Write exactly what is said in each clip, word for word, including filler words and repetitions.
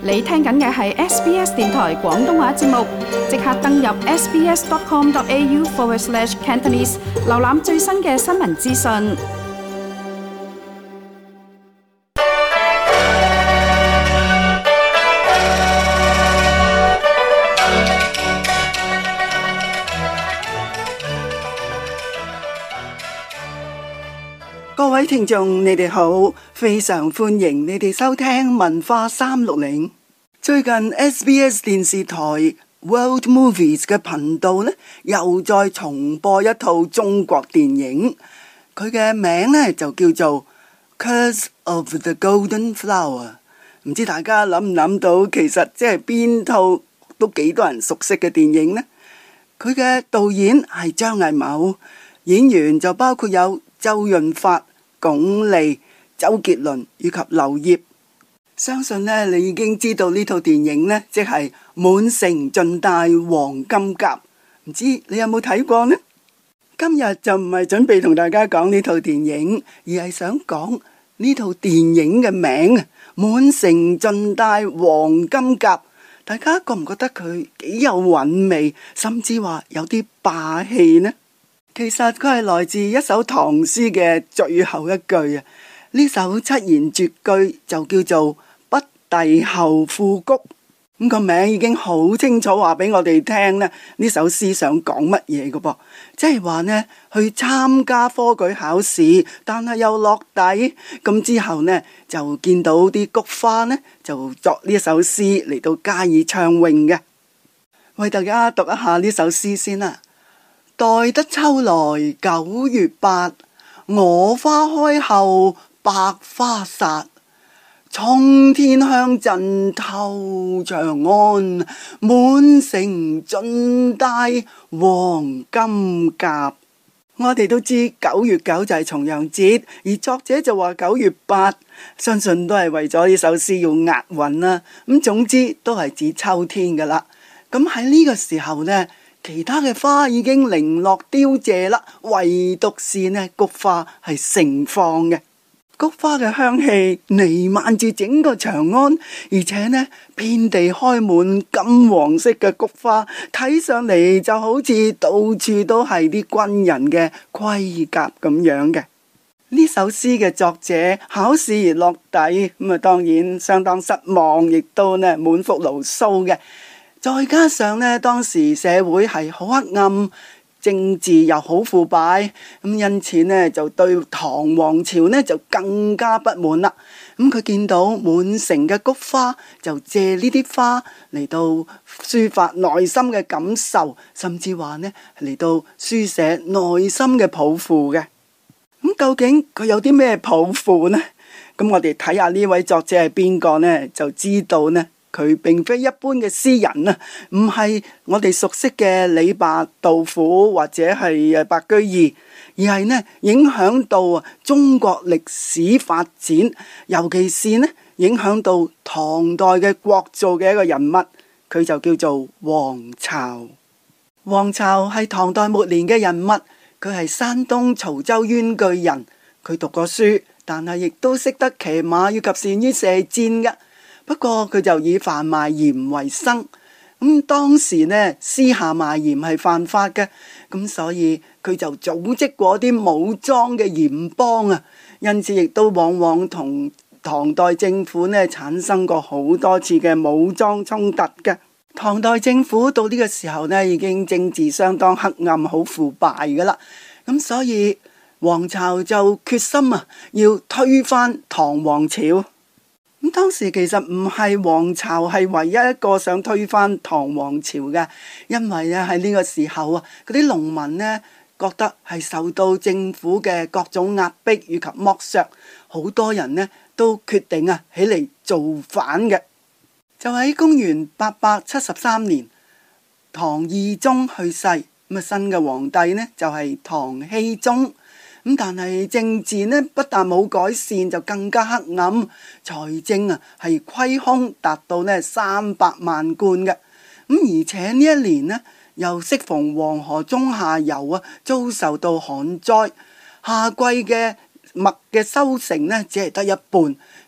你聽緊嘅係 S B S 電台廣東話節目，即刻登入 sbs.com.au forward slash Cantonese， 瀏覽最新嘅新聞資訊。 各位聽眾，你哋好，非常歡迎你哋收聽文化三六零。最近 S B S 電視台 World Movies 嘅頻道呢，又再重播一套中國電影，佢嘅名呢就叫做 Curse of the Golden Flower。唔知大家諗唔諗到，其實即係邊套都幾多人熟悉嘅電影呢？佢嘅導演係張藝謀，演員就包括有周潤發、鞏俐、周杰倫以及劉燁。相信呢，你已經知道呢套電影呢，即係滿城盡帶黃金甲。唔知你有冇睇過呢？今日就唔係準備同大家講呢套電影，而係想講呢套電影嘅名滿城盡帶黃金甲。大家覺唔覺得佢幾有韻味，甚至話有啲霸氣呢？其實佢係來自一首唐詩嘅最後一句啊！呢首七言絕句就叫做不第後賦菊。咁個名已經好清楚話俾我哋聽咧，呢首詩想講乜嘢嘅噃？即係話呢，去參加科舉考試，但係又落底，咁之後呢，就見到啲菊花呢，就作呢首詩嚟到加以唱詠嘅。為大家讀一下呢首詩先啦。待得秋來九月八，我花開後百花殺。衝天香陣透長安，滿城盡帶黃金甲。我哋都知九月九就係重陽節，而作者就話九月八，相信都係為咗呢首詩要押韻啦。咁總之都係指秋天噶啦。咁喺呢個時候呢，其他嘅花已經零落凋謝啦，唯獨是呢菊花係盛放嘅。菊花嘅香氣彌漫住整個長安，而且呢遍地開滿金黃色嘅菊花，睇上嚟就好似到處都係啲軍人嘅盔甲咁樣嘅。呢首詩嘅作者考試而落底，咁啊當然相當失望，亦都呢滿腹牢騷嘅。再加上呢，當時社會係好黑暗，政治又好腐敗，咁因此呢就對唐王朝呢就更加不滿啦。咁佢見到滿城嘅菊花，就借呢啲花嚟到抒發內心嘅感受，甚至話呢嚟到書寫內心嘅抱負嘅。咁究竟佢有啲咩抱負呢？咁我哋睇下呢位作者係邊個呢，就知道呢。佢並非一般嘅詩人啊，唔係我哋熟悉嘅李白、杜甫或者係白居易，而係呢影響到啊中國歷史發展，尤其是呢影響到唐代嘅國造嘅一個人物，佢就叫做黃巢。黃巢係唐代末年嘅人物，佢係山東曹州冤句人，佢讀過書，但係亦都識得騎馬以及善於射箭嘅。不過佢就以販賣鹽為生，咁當時呢私下賣鹽係犯法嘅，咁所以佢就組織過啲武裝嘅鹽幫啊，因此亦都往往同唐代政府呢產生過好多次嘅武裝衝突嘅。唐代政府到呢個時候呢已經政治相當黑暗、好腐敗噶啦，咁所以黃巢就決心啊要推翻唐王朝。咁當時其實唔係黃巢係唯一一個想推翻唐王朝嘅，因為咧喺呢個時候啊，嗰啲農民呢覺得係受到政府嘅各種壓迫以及剝削，好多人呢都決定啊起嚟造反嘅。就喺公元八百七十三年，唐懿宗去世，咁啊新嘅皇帝呢就係唐僖宗。咁但係政治呢不但冇改善，就更加黑暗，財政啊係虧空達到呢三百萬貫嘅。咁而且呢一年呢又適逢黃河中下游啊遭受到旱災，夏季嘅麥嘅收成呢只係得一半，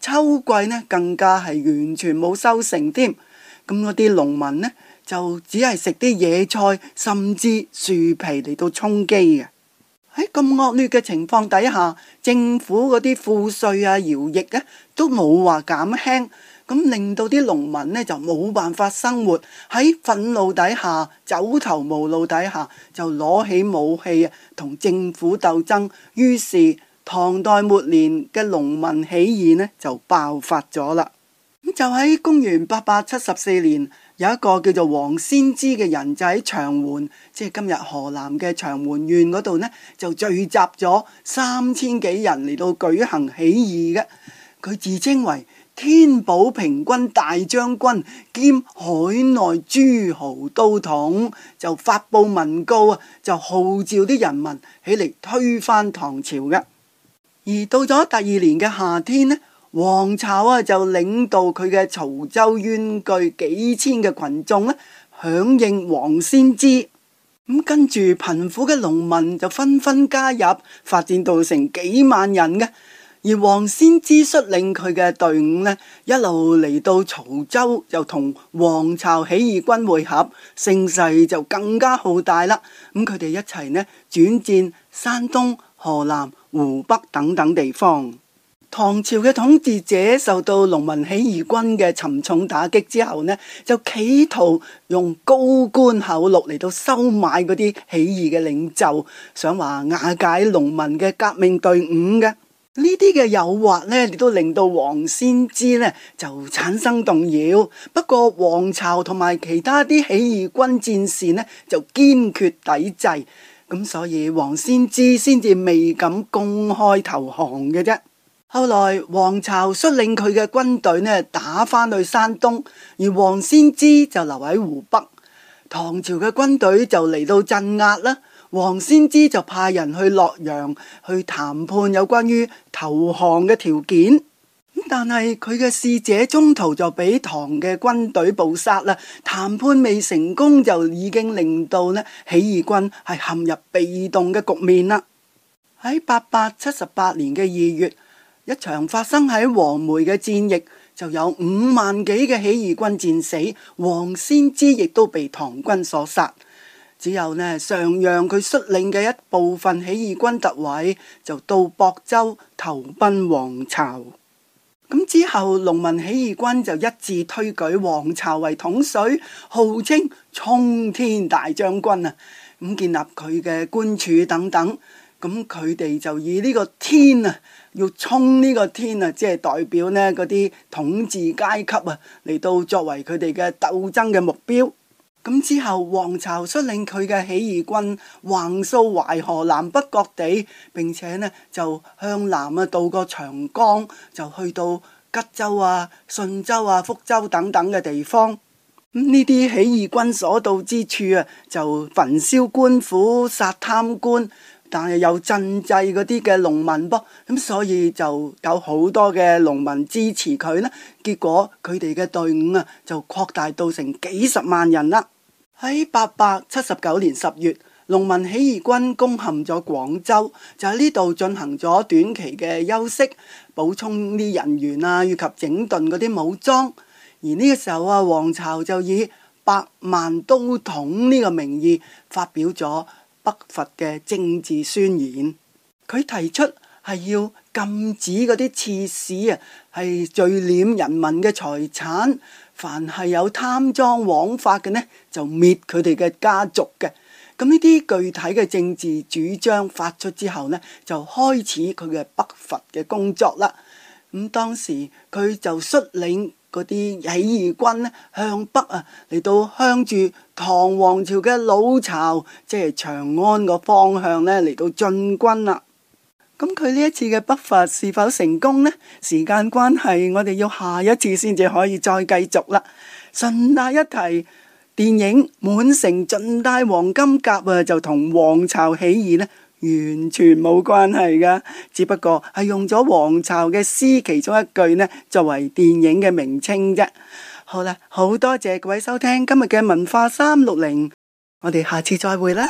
秋季呢更加係完全冇收成添。咁嗰啲農民呢就只係食啲野菜，甚至樹皮嚟到充飢嘅。喺咁惡劣嘅情況底下，政府嗰啲賦稅啊、徭役呢都冇話減輕，咁令到啲農民呢就冇辦法生活，喺憤怒底下、走投無路底下，就攞起武器啊，同政府鬥爭。於是唐代末年嘅農民起義呢就爆發咗啦。咁就喺公元八百七十四年，有一個叫做王先知嘅人，就喺長垣，即係今日河南嘅長垣縣嗰度呢，就聚集咗三千幾人嚟到舉行起義嘅。佢自稱為天寶平軍大將軍兼海內諸豪都統，就發布文告啊，就號召啲人民起嚟推翻唐朝嘅。而到咗第二年嘅夏天呢，黃巢啊就領導佢嘅曹州冤句幾千嘅群眾咧，響應王先知。咁跟住貧苦嘅農民就紛紛加入，發展到成幾萬人嘅。而王先知率領佢嘅隊伍呢，一路嚟到曹州，就同黃巢起義軍會合，聲勢就更加浩大啦。咁佢哋一齊呢轉戰山東、河南、湖北等等地方。唐朝嘅統治者受到農民起義軍嘅沉重打擊之後呢，就企圖用高官厚祿嚟到收買嗰啲起義嘅領袖，想話瓦解農民嘅革命隊伍嘅。呢啲嘅誘惑呢，亦都令到王先知呢就產生動搖。不過黃巢同埋其他啲起義軍戰士呢，就堅決抵制，咁所以王先知先至未敢公開投降嘅啫。後來黃巢率領佢嘅軍隊呢打返去山東，而王先知就留喺湖北。唐朝嘅軍隊就嚟到鎮壓啦，王先知就派人去洛陽去談判有關於投降嘅條件。但係佢嘅使者中途就俾唐嘅軍隊捕殺啦，談判未成功就已經令到呢起義軍係陷入被動嘅局面啦。喺八百七十八年嘅二月，一場發生喺黃梅嘅戰役，就有五萬幾嘅起義軍戰死，王先知亦都被唐軍所殺。只有呢常讓佢率領嘅一部分起義軍突圍，就到亳州投奔黃巢。咁之後農民起義軍就一致推舉黃巢為統帥，號稱衝天大將軍啊！咁建立佢嘅官署等等。咁佢哋就以呢個天啊，要衝呢個天啊，即係代表呢嗰啲統治階級啊，嚟到作為佢哋嘅鬥爭嘅目標。咁之後，黃巢率領佢嘅起義軍橫掃淮河南北各地，並且呢就向南啊渡過長江，就去到吉州啊、順州啊、福州等等嘅地方。咁呢啲起義軍所到之處啊，就焚燒官府、殺貪官。但係又賑濟嗰啲嘅農民噃，咁所以就有好多嘅農民支持佢啦。結果佢哋嘅隊伍啊就擴大到成幾十萬人啦。喺八百七十九年十月，農民起義軍攻陷咗廣州，就喺呢度進行咗短期嘅休息，補充啲人員啊，以及整頓嗰啲武裝。而呢個時候啊，黃巢就以百萬都統呢個名義發表咗北伐嘅政治宣言。佢提出係要禁止嗰啲刺史啊，係聚斂人民嘅財產，凡係有貪贓枉法嘅呢，就滅佢哋嘅家族嘅。咁呢啲具體嘅政治主張發出之後呢，就開始佢嘅北伐嘅工作啦。咁當時佢就率領嗰啲起義軍咧向北啊，嚟到向住唐王朝嘅老巢，即係長安個方向咧嚟到進軍啦。咁佢呢一次嘅北伐是否成功呢？時間關係，我哋要下一次先至可以再繼續啦。順帶一提，電影《滿城盡帶黃金甲》啊，就同黃巢起義呢完全冇關係噶，只不過係用咗黃巢嘅詩其中一句呢作為電影嘅名稱啫。好啦，好多謝各位收聽今日嘅文化三六零，我哋下次再會啦。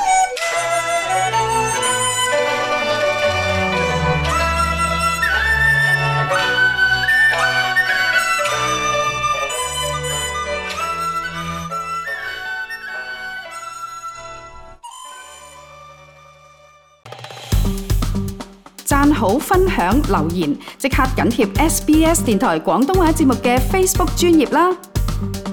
讚好、分享、留言，即刻緊貼 S B S 電台廣東話節目嘅 Facebook 專頁啦！